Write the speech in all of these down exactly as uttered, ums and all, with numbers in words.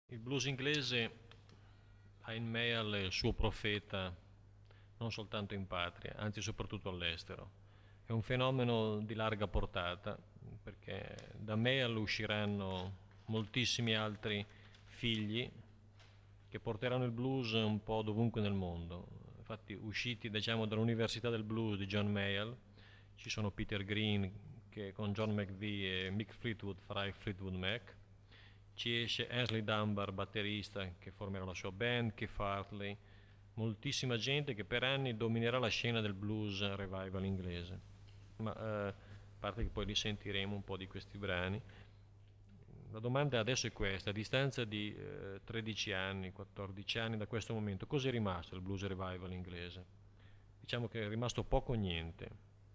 Il blues inglese ha in Mayall il suo profeta non soltanto in patria, anzi soprattutto all'estero. È un fenomeno di larga portata perché da Mayall usciranno moltissimi altri figli che porteranno il blues un po' dovunque nel mondo. Infatti, usciti diciamo, dall'Università del Blues di John Mayall, ci sono Peter Green che con John McVie e Mick Fleetwood farà i Fleetwood Mac, ci esce Ainsley Dunbar, batterista, che formerà la sua band, Keith Hartley, moltissima gente che per anni dominerà la scena del blues revival inglese. Ma eh, a parte che poi li sentiremo un po' di questi brani, la domanda adesso è questa: a distanza di eh, tredici anni, quattordici anni da questo momento, cosa è rimasto il blues revival inglese? Diciamo che è rimasto poco o niente.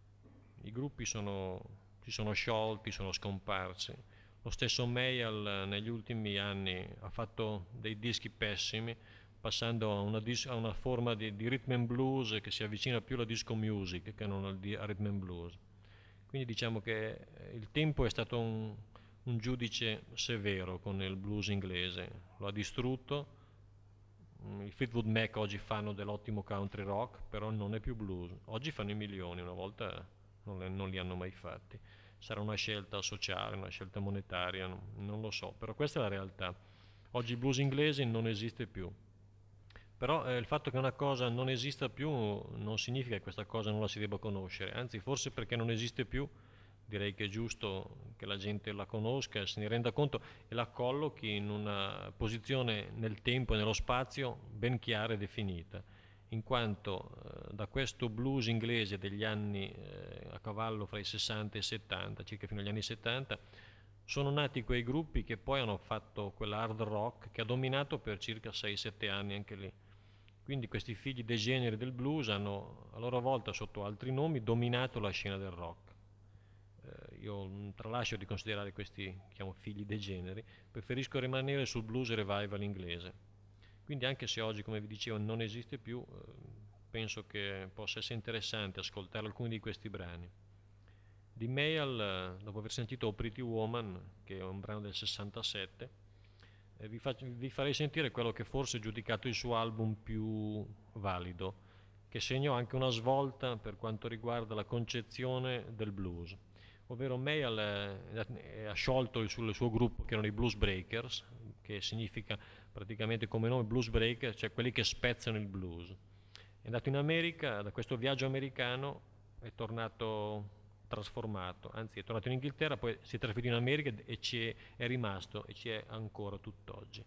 I gruppi sono, si sono sciolti, sono scomparsi. Lo stesso Mayall negli ultimi anni ha fatto dei dischi pessimi, passando a una, dis- a una forma di, di rhythm and blues che si avvicina più alla disco music che non al, di- al rhythm and blues. Quindi diciamo che eh, il tempo è stato un, un giudice severo con il blues inglese, lo ha distrutto. Mm, I Fleetwood Mac oggi fanno dell'ottimo country rock, però non è più blues. Oggi fanno i milioni, una volta non, le- non li hanno mai fatti. Sarà una scelta sociale, una scelta monetaria, non, non lo so, però questa è la realtà. Oggi il blues inglese non esiste più. Però eh, il fatto che una cosa non esista più non significa che questa cosa non la si debba conoscere, anzi forse perché non esiste più direi che è giusto che la gente la conosca, se ne renda conto e la collochi in una posizione nel tempo e nello spazio ben chiara e definita, in quanto eh, da questo blues inglese degli anni eh, a cavallo fra i sessanta e i settanta, circa fino agli anni settanta, sono nati quei gruppi che poi hanno fatto quell'hard rock che ha dominato per circa sei sette anni anche lì. Quindi questi figli degeneri del blues hanno a loro volta sotto altri nomi dominato la scena del rock. Eh, io tralascio di considerare questi chiamo, figli degeneri, preferisco rimanere sul blues revival inglese. Quindi anche se oggi, come vi dicevo, non esiste più, eh, penso che possa essere interessante ascoltare alcuni di questi brani. Di Mayall, dopo aver sentito O Pretty Woman, che è un brano del sessantasette, eh, vi, faccio, vi farei sentire quello che forse è giudicato il suo album più valido, che segnò anche una svolta per quanto riguarda la concezione del blues. Ovvero Mayall eh, ha sciolto il suo, il suo gruppo, che erano i Blues Breakers, che significa praticamente come nome blues breaker, cioè quelli che spezzano il blues. È andato in America, da questo viaggio americano è tornato trasformato, anzi è tornato in Inghilterra, poi si è trasferito in America e ci è, è rimasto e ci è ancora tutt'oggi.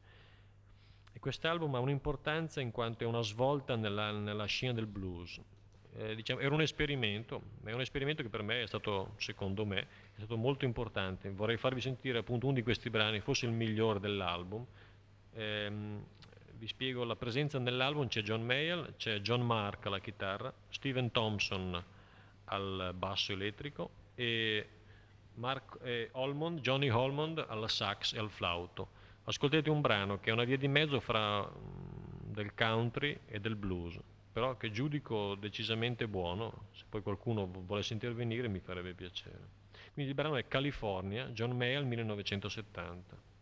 E quest'album ha un'importanza in quanto è una svolta nella, nella scena del blues. Eh, diciamo, era un esperimento, è un esperimento che per me è stato, secondo me, è stato molto importante. Vorrei farvi sentire appunto uno di questi brani, forse il migliore dell'album. Ehm, vi spiego la presenza nell'album: c'è John Mayall, c'è John Mark alla chitarra, Steven Thompson al basso elettrico e Mark, eh, Holmond, Johnny Holmond alla sax e al flauto. Ascoltate un brano che è una via di mezzo fra mm, del country e del blues, però che giudico decisamente buono. Se poi qualcuno volesse intervenire mi farebbe piacere. Quindi il brano è California, John Mayall millenovecentosettanta.